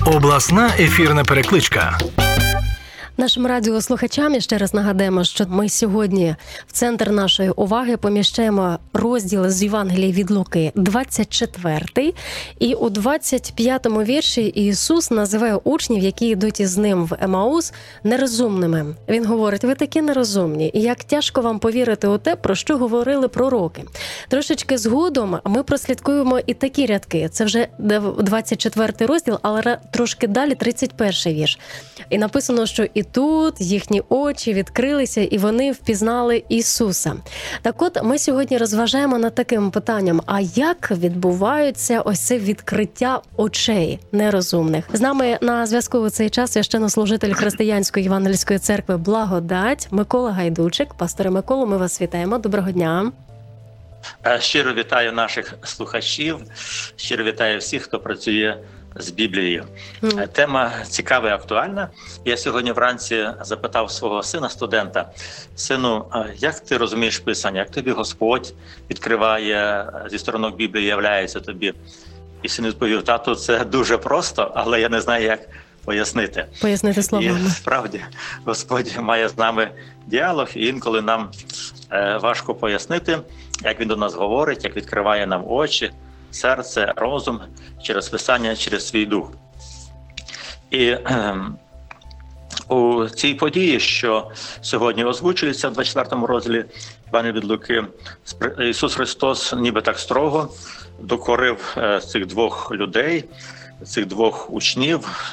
Обласна ефірна перекличка. Нашим радіослухачам ще раз нагадаємо, що ми сьогодні в центр нашої уваги поміщаємо розділ з Євангелія від Луки, 24-й. І у 25-му вірші Ісус називає учнів, які йдуть із ним в Емаус, нерозумними. Він говорить: ви такі нерозумні, і як тяжко вам повірити у те, про що говорили пророки. Трошечки згодом ми прослідкуємо і такі рядки. Це вже 24-й розділ, але трошки далі 31-й вірш. І написано, що і тут їхні очі відкрилися, і вони впізнали Ісуса. Так от, ми сьогодні розважаємо над таким питанням: а як відбуваються ось це відкриття очей нерозумних? З нами на зв'язку у цей час священнослужитель Християнської Євангельської церкви «Благодать» Микола Гайдучик. Пасторе Миколо, ми вас вітаємо. Доброго дня. Щиро вітаю наших слухачів, щиро вітаю всіх, хто працює з Біблією. Тема цікава і актуальна. Я сьогодні вранці запитав свого сина, студента: сину, як ти розумієш Писання, як тобі Господь відкриває зі сторінок Біблії, являється тобі? І син відповів: тату, це дуже просто, але я не знаю, як пояснити. Пояснити словами. І справді, Господь має з нами діалог, і інколи нам важко пояснити, як він до нас говорить, як відкриває нам очі, серце, розум через Писання, через свій дух. І у цій події, що сьогодні озвучується в 24-му розділі Євангелія від Луки, Ісус Христос ніби так строго докорив цих двох людей, цих двох учнів,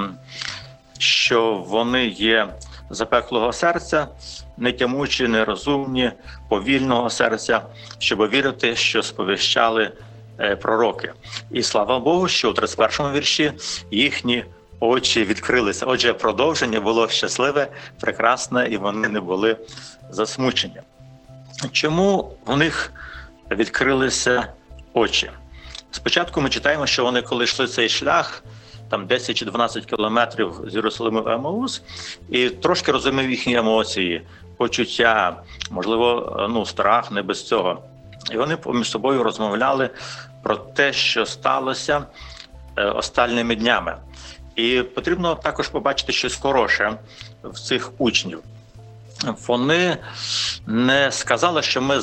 що вони є запеклого серця, нетямучі, нерозумні, повільного серця, щоб вірити, що сповіщали пророки. І слава Богу, що у 31-му вірші їхні очі відкрилися. Отже, продовження було щасливе, прекрасне, і вони не були засмучені. Чому в них відкрилися очі? Спочатку ми читаємо, що вони, коли йшли цей шлях, там 10 чи 12 кілометрів з Єрусалиму в Емаус, і трошки розумів їхні емоції, почуття, можливо, страх, не без цього. І вони поміж собою розмовляли про те, що сталося останніми днями. І потрібно також побачити щось хороше в цих учнів. Вони не сказали, що ми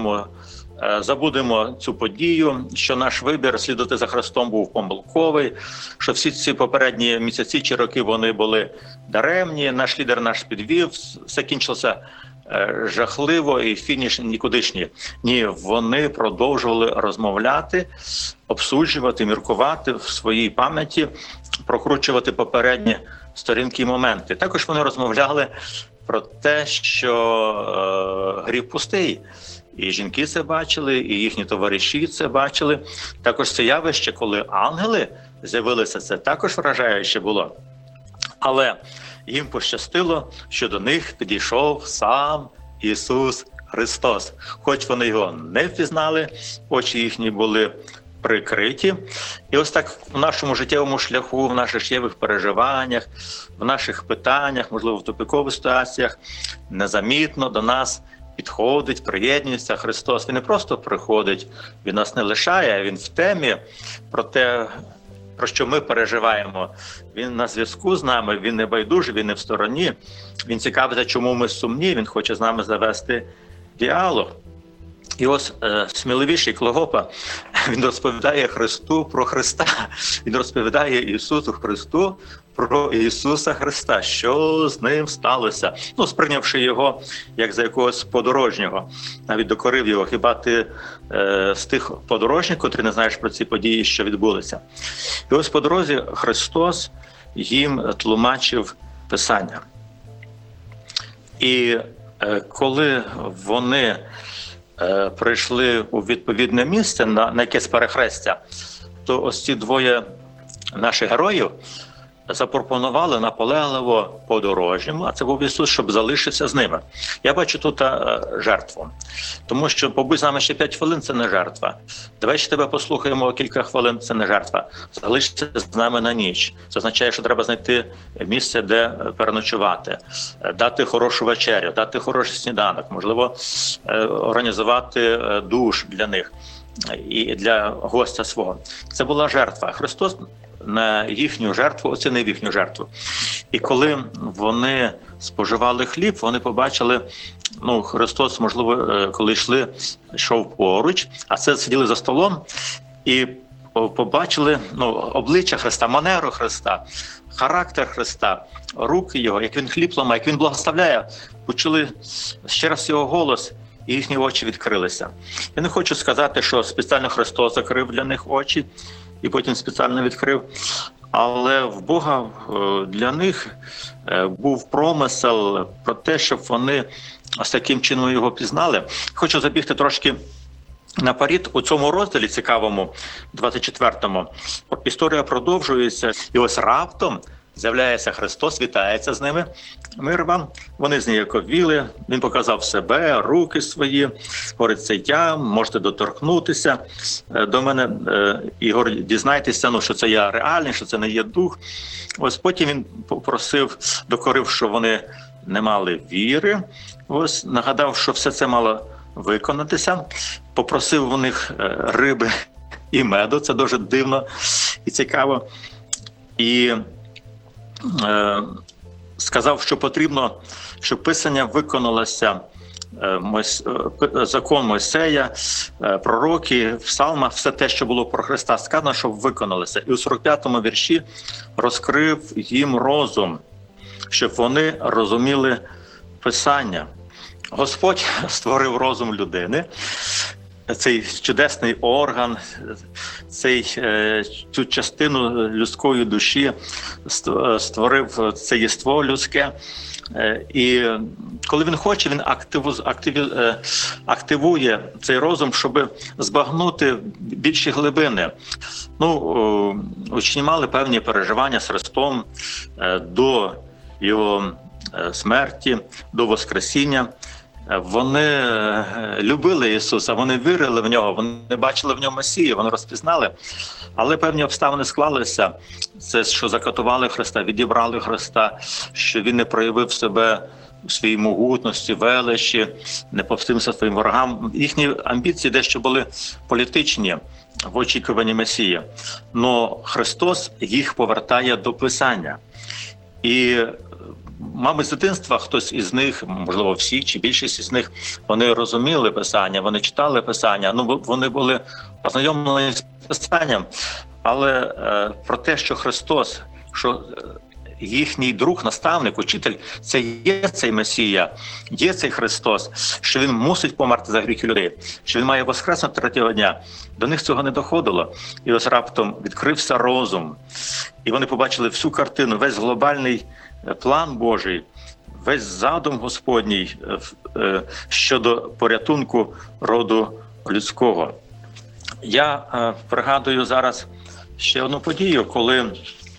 забудемо цю подію, що наш вибір слідувати за Христом був помилковий, що всі ці попередні місяці чи роки вони були даремні, наш лідер наш підвів, все кінчилося жахливо і фініш нікудишній. Ні, вони продовжували розмовляти, обсуджувати, міркувати в своїй пам'яті, прокручувати попередні сторінки і моменти. Також вони розмовляли про те, що гріх пустий. І жінки це бачили, і їхні товариші це бачили. Також це явище, коли ангели з'явилися, це також вражаюче було. Але їм пощастило, що до них підійшов сам Ісус Христос. Хоч вони його не впізнали, очі їхні були прикриті. І ось так в нашому життєвому шляху, в наших життєвих переживаннях, в наших питаннях, можливо, в тупикових ситуаціях, незамітно до нас підходить, приєднується Христос. Він не просто приходить, Він нас не лишає, Він в темі про те, про що ми переживаємо. Він на зв'язку з нами, Він не байдужий, Він не в стороні. Він цікавиться, чому ми сумні, Він хоче з нами завести діалог. І ось сміливіший Клеопа, він розповідає Христу про Христа. Він розповідає Ісусу Христу про Ісуса Христа, що з ним сталося. Сприйнявши його як за якогось подорожнього, навіть докорив його. Хіба ти з тих подорожніх, котрі не знаєш про ці події, що відбулися? І ось по дорозі Христос їм тлумачив Писання. І коли вони прийшли у відповідне місце, на якесь перехрестя, то ось ці двоє наших героїв запропонували наполегливо подорожньому, а це був Ісус, щоб залишитися з ними. Я бачу тут жертву. Тому що побудь з нами ще 5 хвилин – це не жертва. Давай ще тебе послухаємо кілька хвилин – це не жертва. Залишитися з нами на ніч. Це означає, що треба знайти місце, де переночувати, дати хорошу вечерю, дати хороший сніданок, можливо, організувати душ для них і для гостя свого. Це була жертва. Христос на їхню жертву, оцінив їхню жертву. І коли вони споживали хліб, вони побачили, Христос, можливо, коли йшов поруч, а це сиділи за столом, і побачили обличчя Христа, манеру Христа, характер Христа, руки Його, як Він хліб ламає, як Він благословляє, почули ще раз Його голос, і їхні очі відкрилися. Я не хочу сказати, що спеціально Христос закрив для них очі, і потім спеціально відкрив, але в Бога для них був промисел про те, щоб вони ось таким чином Його пізнали. Хочу забігти трошки наперед. У цьому розділі цікавому, 24-му, історія продовжується, і ось раптом з'являється Христос, вітається з ними. Мир вам. Вони зніяковіли, Він показав себе, руки свої, говорить, це я, можете доторкнутися до мене. І говорить, дізнайтеся, що це я реальний, що це не є дух. Ось потім Він попросив, докорив, що вони не мали віри. Ось нагадав, що все це мало виконатися. Попросив у них риби і меду, це дуже дивно і цікаво. І сказав, що потрібно, щоб Писання виконалося, закон Мойсея, пророки, в псалмах, все те, що було про Христа сказано, щоб виконалося. І у 45-му вірші розкрив їм розум, щоб вони розуміли Писання. Господь створив розум людини, цей чудесний орган, цю частину людської душі створив це єство людське. І коли він хоче, він активує цей розум, щоб збагнути більші глибини. Учні мали певні переживання з Христом до Його смерті, до Воскресіння. Вони любили Ісуса, вони вірили в Нього, вони бачили в Ньому Месію, вони розпізнали. Але певні обставини склалися. Це, що закатували Христа, відібрали Христа, що Він не проявив себе в своїй могутності, величі, не повстився своїм ворогам. Їхні амбіції дещо були політичні в очікуванні Месії. Но Христос їх повертає до Писання. І мабуть, з дитинства хтось із них, можливо, всі чи більшість із них, вони розуміли Писання, вони читали Писання, вони були ознайомлені з Писанням. Але про те, що Христос, що їхній друг, наставник, учитель, це є цей Месія, є цей Христос, що Він мусить померти за гріхи людей, що Він має воскреснути третього дня. До них цього не доходило. І ось раптом відкрився розум. І вони побачили всю картину, весь глобальний план Божий, весь задум Господній щодо порятунку роду людського. Я пригадую зараз ще одну подію, коли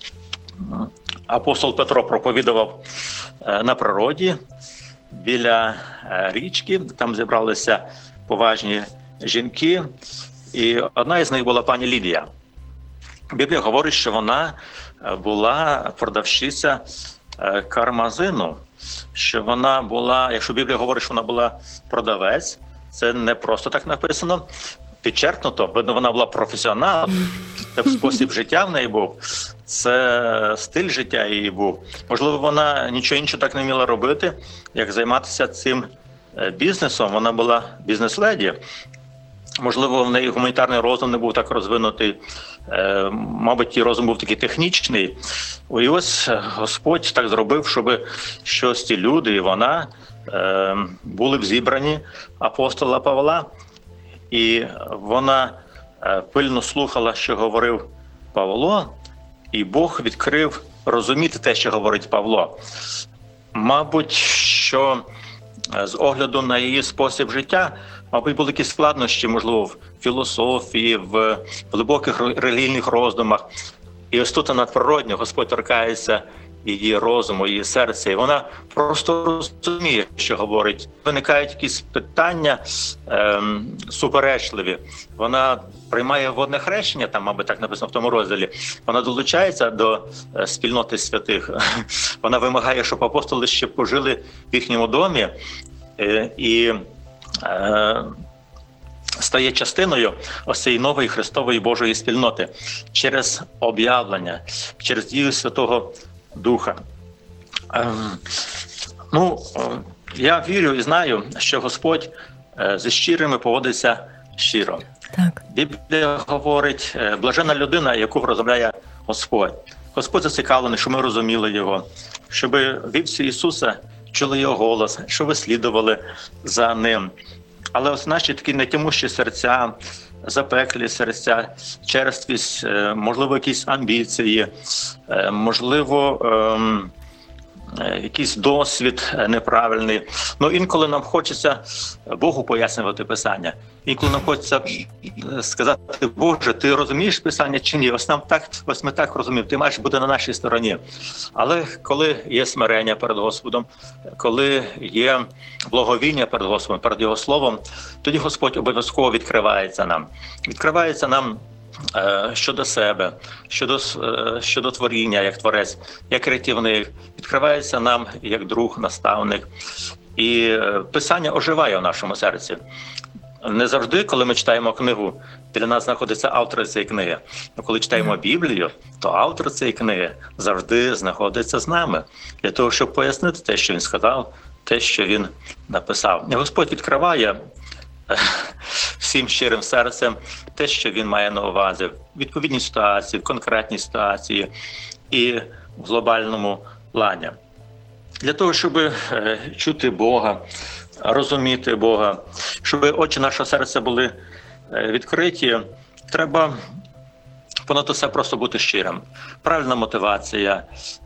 апостол Петро проповідував на природі біля річки, там зібралися поважні жінки, і одна із них була пані Лідія. Біблія говорить, що вона була продавщиця кармазину, що вона була, якщо Біблія говорить, що вона була продавець, це не просто так написано, підчеркнуто, видно, вона була професіонал, це спосіб життя в неї був, це стиль життя її був. Можливо, вона нічого іншого так не вміла робити, як займатися цим бізнесом, вона була бізнес-леді. Можливо, в неї гуманітарний розум не був так розвинутий, мабуть, її розум був такий технічний. І ось Господь так зробив, щоб щось ці люди і вона були б зібрані апостола Павла. І вона пильно слухала, що говорив Павло, і Бог відкрив розуміти те, що говорить Павло. Мабуть, що з огляду на її спосіб життя, мабуть, були якісь складнощі, можливо, в філософії, в глибоких релігійних роздумах. І ось тут надприродньо Господь торкається її розуму, її серця, і вона просто розуміє, що говорить. Виникають якісь питання суперечливі. Вона приймає водне хрещення, там, мабуть, так написано в тому розділі. Вона долучається до спільноти святих. Вона вимагає, щоб апостоли ще пожили в їхньому домі. І стає частиною ось цієї нової Христової Божої спільноти через об'явлення, через дію Святого Духа. Я вірю і знаю, що Господь зі щирими поводиться щиро. Так. Біблія говорить, блаженна людина, яку розробляє Господь. Господь зацікавлений, щоб ми розуміли Його, щоб вівці Ісуса чули Його голос, щоб ви слідували за Ним. Але ось наші такі нетямущі серця, запеклі серця, черствість, можливо, якісь амбіції, можливо, якийсь досвід неправильний. Інколи нам хочеться Богу пояснювати Писання. Інколи нам хочеться сказати: Боже, ти розумієш Писання чи ні? Ось ми так розуміємо, ти маєш бути на нашій стороні. Але коли є смирення перед Господом, коли є благовіння перед Господом, перед Його Словом, тоді Господь обов'язково відкривається нам. Відкривається нам щодо себе, щодо творіння, як творець, як рятівник, відкривається нам як друг, наставник. І Писання оживає в нашому серці. Не завжди, коли ми читаємо книгу, біля нас знаходиться автор цієї книги. А коли читаємо Біблію, то автор цієї книги завжди знаходиться з нами, для того, щоб пояснити те, що він сказав, те, що він написав. І Господь відкриває всім щирим серцем те, що він має на увазі в відповідній ситуації, в конкретній ситуації і в глобальному плані. Для того, щоб чути Бога, розуміти Бога, щоб очі нашого серця були відкриті, треба понад усе просто бути щирим. Правильна мотивація,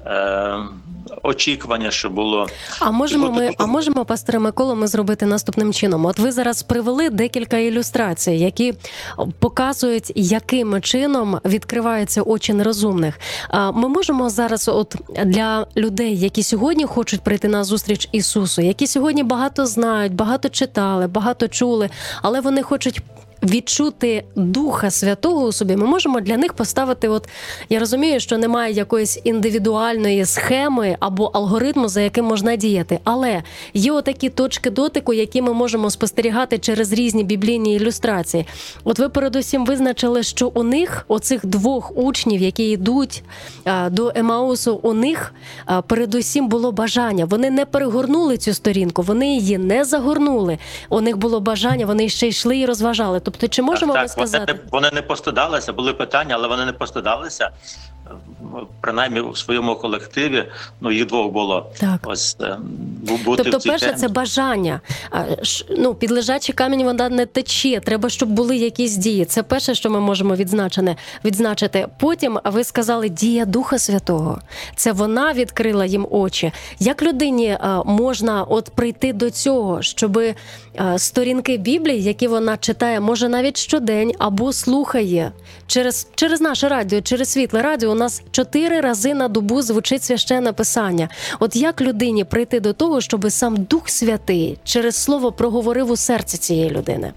очікування, що було. А можемо, пасторе Миколо, ми зробити наступним чином? От ви зараз привели декілька ілюстрацій, які показують, яким чином відкриваються очі нерозумних. Ми можемо зараз от для людей, які сьогодні хочуть прийти на зустріч Ісусу, які сьогодні багато знають, багато читали, багато чули, але вони хочуть відчути Духа Святого у собі, ми можемо для них поставити, я розумію, що немає якоїсь індивідуальної схеми або алгоритму, за яким можна діяти, але є отакі точки дотику, які ми можемо спостерігати через різні біблійні ілюстрації. От ви передусім визначили, що у них, оцих двох учнів, які йдуть до Емаусу, у них передусім було бажання. Вони не перегорнули цю сторінку, вони її не загорнули. У них було бажання, вони ще йшли і розважали. Тобто, чи можемо ми сказати? Вони не постидалися, були питання, але вони не постидалися. Принаймні у своєму колективі, їх двох було. Так. Ось бути тобто, в цій перше, темі. це бажання. Під лежачий камінь вода не тече, треба, щоб були якісь дії. Це перше, що ми можемо відзначити. Потім, ви сказали, дія Духа Святого. Це вона відкрила їм очі. Як людині можна прийти до цього, щоб сторінки Біблії, які вона читає, може навіть щодень, або слухає, через наше радіо, через світле радіо, у нас 4 рази на добу звучить священне писання. От як людині прийти до того, щоб сам Дух Святий через слово проговорив у серці цієї людини?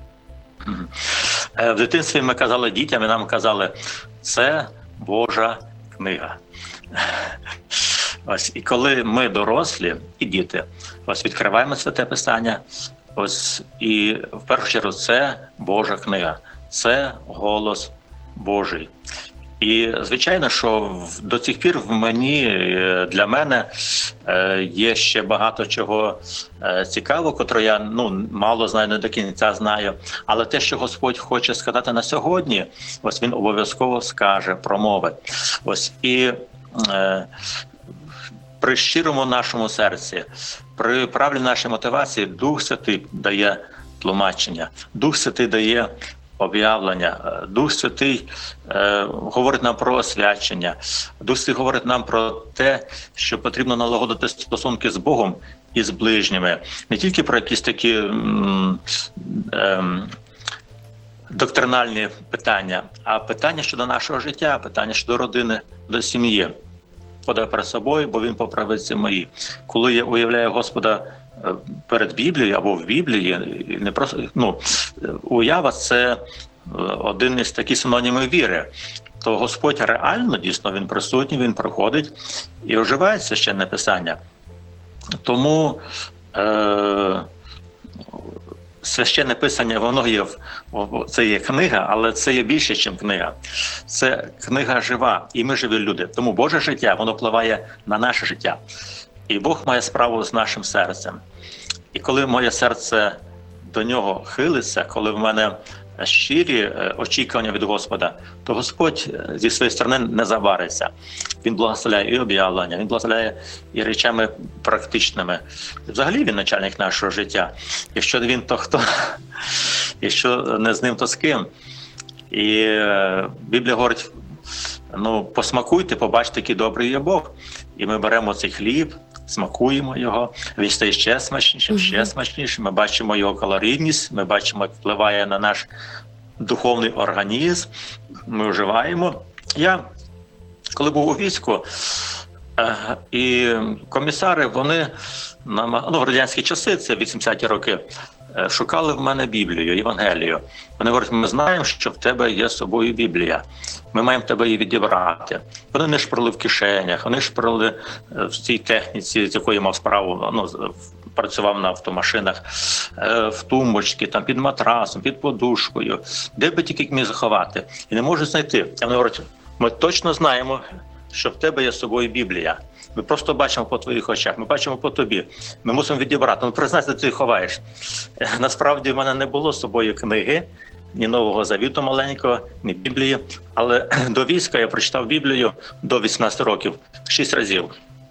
В дитинстві ми казали дітям, і нам казали: це Божа книга. Ось, і коли ми дорослі і діти, відкриваємо Святе Писання, і в першу чергу це Божа книга, це голос Божий. І, звичайно, що до цих пір для мене є ще багато чого цікавого, котре я мало знаю, не до кінця знаю. Але те, що Господь хоче сказати на сьогодні, Він обов'язково скаже, промовить. І при щирому нашому серці, при правильній нашій мотивації Дух Святий дає тлумачення, Дух Святий дає об'явлення, Дух Святий говорить нам про освячення, Дух Святий говорить нам про те, що потрібно налагодити стосунки з Богом і з ближніми. Не тільки про якісь такі доктринальні питання, а питання щодо нашого життя, питання щодо родини, до сім'ї. Подай перед собою, бо він поправиться мої. Коли я уявляю Господа перед Біблією або в Біблії, не просто уява — це один із таких синонімів віри. То Господь реально, дійсно, він присутній, він приходить і оживає священне писання. Тому Священне Писання, воно є, це є книга, але це є більше, ніж книга. Це книга жива, і ми живі люди. Тому Боже життя, воно впливає на наше життя. І Бог має справу з нашим серцем. І коли моє серце до нього хилиться, коли в мене щирі очікування від Господа, то Господь зі своєї сторони не завариться. Він благословляє і об'явлення, Він благословляє і речами практичними. Взагалі Він начальник нашого життя. Якщо Він, то хто? Якщо не з Ним, то з ким? І Біблія говорить, посмакуйте, побачте, який добрий є Бог. І ми беремо цей хліб, смакуємо його, він стає ще смачнішим, ще смачнішим. Ми бачимо його калорійність, ми бачимо, як впливає на наш духовний організм, ми вживаємо. Я, коли був у війську, і комісари, вони в радянські часи, це 80-ті роки, шукали в мене Біблію, Євангелію. Вони говорять, ми знаємо, що в тебе є з собою Біблія. Ми маємо тебе її відібрати. Вони не шпарили в кишенях, вони шпарили в цій техніці, з якою мав справу, працював на автомашинах, в тумбочці, там, під матрасом, під подушкою, де би тільки міг заховати. І не можуть знайти. А вони говорять, ми точно знаємо, що в тебе є з собою Біблія. Ми просто бачимо по твоїх очах, ми бачимо по тобі. Ми мусимо відібрати. Признайся, ти ховаєш. Насправді в мене не було з собою книги, ні Нового Завіту маленького, ні Біблії. Але до війська я прочитав Біблію до 18 років 6 разів.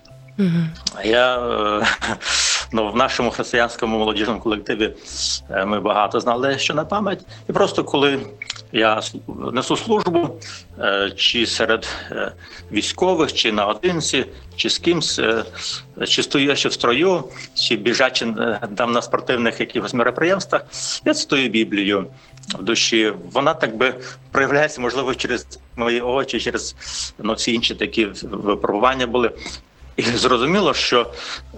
Я в нашому християнському молодіжному колективі ми багато знали, що на пам'ять. І просто коли я несу службу, чи серед військових, чи наодинці, чи з кимсь, чи стоячи в строю, чи біжачи там на спортивних якихось мероприємствах, я цитую Біблію в душі. Вона так би проявляється, можливо, через мої очі, через ці інші такі випробування були. І зрозуміло, що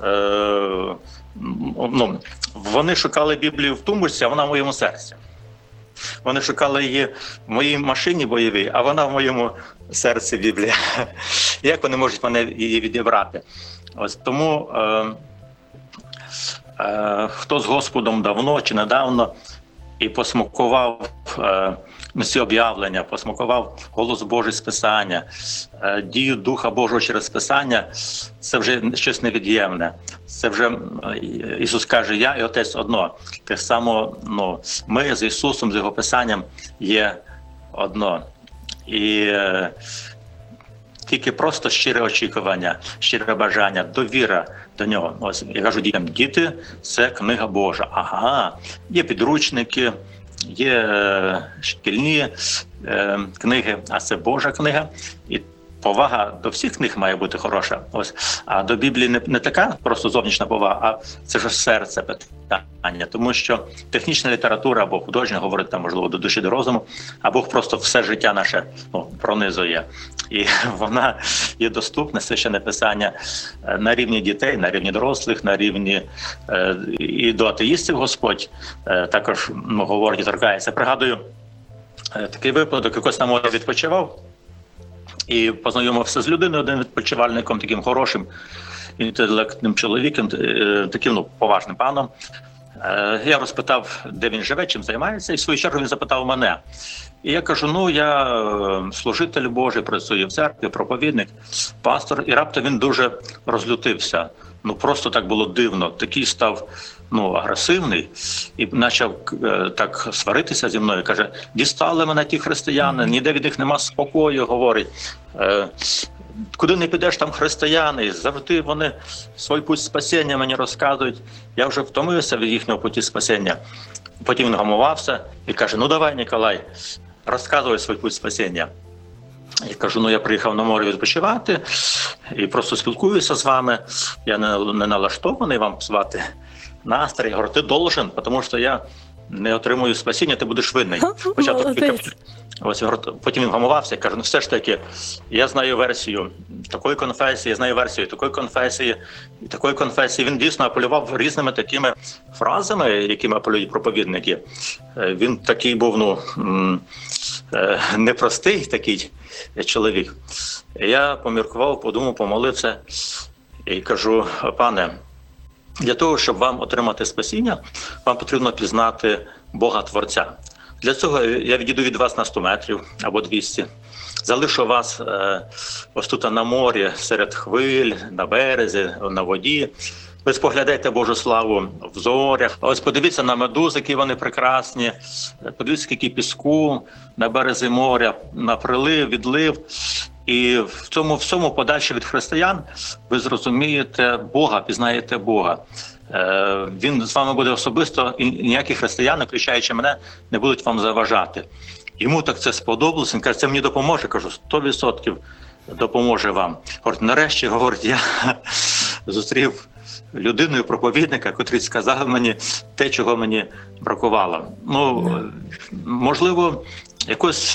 вони шукали Біблію в тумбочці, а вона в моєму серці. Вони шукали її в моїй машині бойовій, а вона в моєму серці Біблія. Як вони можуть мене її відібрати? Ось тому хто з Господом давно чи недавно і посмакував ці об'явлення, посмакував голос Божий з Писання, дію Духа Божого через Писання, це вже щось невід'ємне. Це вже Ісус каже, я і Отець одно. Те само ми з Ісусом, з Його Писанням є одно. І тільки просто щире очікування, щире бажання, довіра до Нього. Ось я кажу дітям, діти – це книга Божа. Ага, є підручники, є шкільні книги, а це Божа книга. І повага до всіх книг має бути хороша. Ось. А до Біблії не така просто зовнішня повага, а це ж серце питання. Тому що технічна література або художня говорить там, можливо, до душі, до розуму, а Бог просто все життя наше пронизує. І вона є доступна, священне Писання, на рівні дітей, на рівні дорослих, на рівні і до атеїстів Господь також говорить і торкається. Пригадую такий випадок, якось на морі відпочивав, і познайомився з людиною, один відпочивальником, таким хорошим, інтелектним чоловіком, таким поважним паном. Я розпитав, де він живе, чим займається, і в свою чергу він запитав мене. І я кажу, я служитель Божий, працюю в церкві, проповідник, пастор, і раптом він дуже розлютився. Просто так було дивно, такий став агресивний і почав так сваритися зі мною. Каже, дістали мене ті християни, ніде від них нема спокою, говорить. Куди не підеш, там християни, завжди вони свій путь спасіння мені розказують. Я вже втомився від їхнього путі спасіння. Потім він гамувався і каже, давай, Ніколай, розказуй свій путь спасіння. Я кажу, я приїхав на море відпочивати і просто спілкуюся з вами. Я не налаштований вам звати настрій. Я говорю, ти должен, тому що я не отримую спасіння, ти будеш винний. Ось, потім він гамувався і каже, все ж таки, я знаю версію такої конфесії, я знаю версію такої конфесії, і такої конфесії. Він дійсно апелював різними такими фразами, якими апелюють проповідники. Він такий був, непростий такий чоловік. Я поміркував, подумав, помолився і кажу, пане, Для того, щоб вам отримати спасіння, вам потрібно пізнати Бога Творця. Для цього я відійду від вас на 100 метрів або 200. Залишу вас ось тут на морі, серед хвиль, на березі, на воді. Ви споглядаєте Божу славу в зорях. Ось подивіться на медузи, які вони прекрасні. Подивіться, скільки піску на березі моря, на прилив, відлив. І в цьому всьому подальше від християн ви зрозумієте Бога, пізнаєте Бога. Він з вами буде особисто, і ніякі християни, включаючи мене, не будуть вам заважати. Йому так це сподобалося, він каже, це мені допоможе. Кажу, 100% допоможе вам. Говорить, нарешті, говорить, я зустрів людиною, проповідника, котрий сказав мені те, чого мені бракувало. Можливо, якось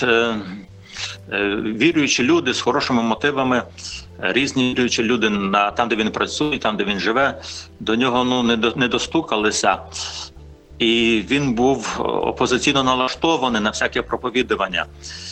віруючі люди з хорошими мотивами, різні віруючі люди там, де він працює, там, де він живе, до нього не достукалися. І він був опозиційно налаштований на всяке проповідування.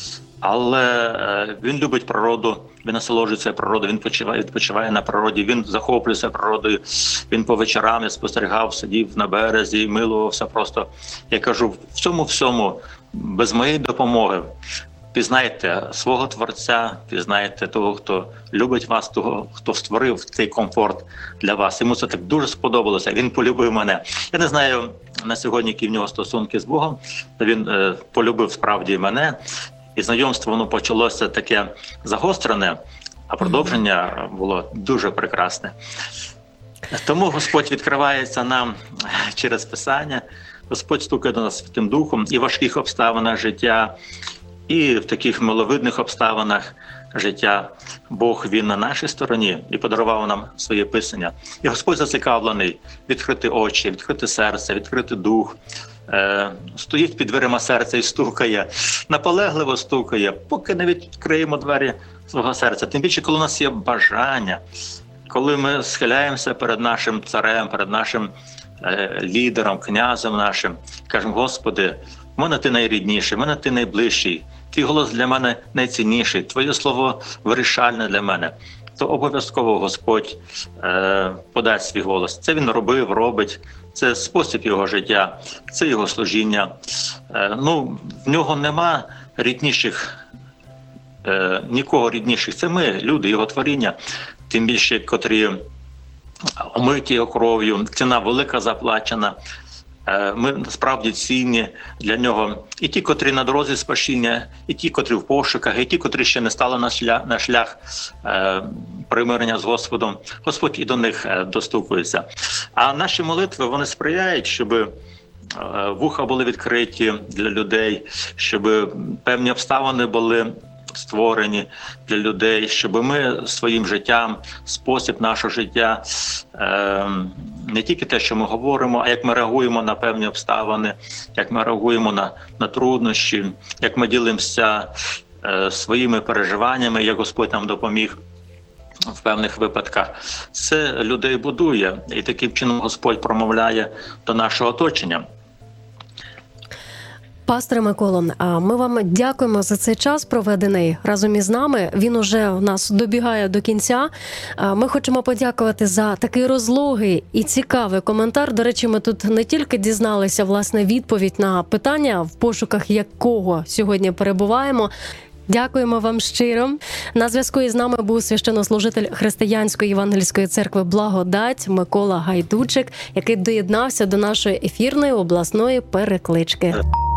Але він любить природу, він насолоджується природою, він відпочиває на природі, він захоплюється природою, він по вечорам спостерігав, сидів на березі, милувався просто. Я кажу, в цьому всьому, без моєї допомоги, пізнайте свого Творця, пізнайте того, хто любить вас, того, хто створив цей комфорт для вас. Йому це так дуже сподобалося, він полюбив мене. Я не знаю на сьогодні, які в нього стосунки з Богом, але він полюбив справді мене. І знайомство воно почалося таке загострене, а продовження було дуже прекрасне. Тому Господь відкривається нам через Писання, Господь стукає до нас Святим Духом і в важких обставинах життя, і в таких миловидних обставинах життя. Бог, Він на нашій стороні і подарував нам своє Писання. І Господь зацікавлений відкрити очі, відкрити серце, відкрити дух. Стоїть під дверима серця і стукає, наполегливо стукає, поки не відкриємо двері свого серця. Тим більше, коли у нас є бажання, коли ми схиляємося перед нашим царем, перед нашим лідером, князем нашим, кажемо, Господи, в мене Ти найрідніший, в мене Ти найближчий, Твій голос для мене найцінніший, Твоє слово вирішальне для мене, то обов'язково Господь подасть свій голос. Це Він робить, це спосіб Його життя, це Його служіння. В Нього нема рідніших, нікого рідніших. Це ми, люди, Його творіння, тим більше, котрі омиті Його кров'ю, ціна велика заплачена. Ми насправді цінні для Нього. І ті, котрі на дорозі спасіння, і ті, котрі в пошуках, і ті, котрі ще не стали на шлях примирення з Господом. Господь і до них достукується. А наші молитви, вони сприяють, щоб вуха були відкриті для людей, щоб певні обставини були створені для людей, щоб ми своїм життям, спосіб нашого життя, не тільки те, що ми говоримо, а як ми реагуємо на певні обставини, як ми реагуємо на труднощі, як ми ділимося своїми переживаннями, як Господь нам допоміг в певних випадках. Це людей будує, і таким чином Господь промовляє до нашого оточення. Пасторе Миколо, ми вам дякуємо за цей час, проведений разом із нами. Він уже у нас добігає до кінця. Ми хочемо подякувати за такий розлогий і цікавий коментар. До речі, ми тут не тільки дізналися, власне, відповідь на питання, в пошуках якого сьогодні перебуваємо. Дякуємо вам щиро. На зв'язку із нами був священнослужитель Християнської Євангельської церкви «Благодать» Микола Гайдучик, який доєднався до нашої ефірної обласної переклички.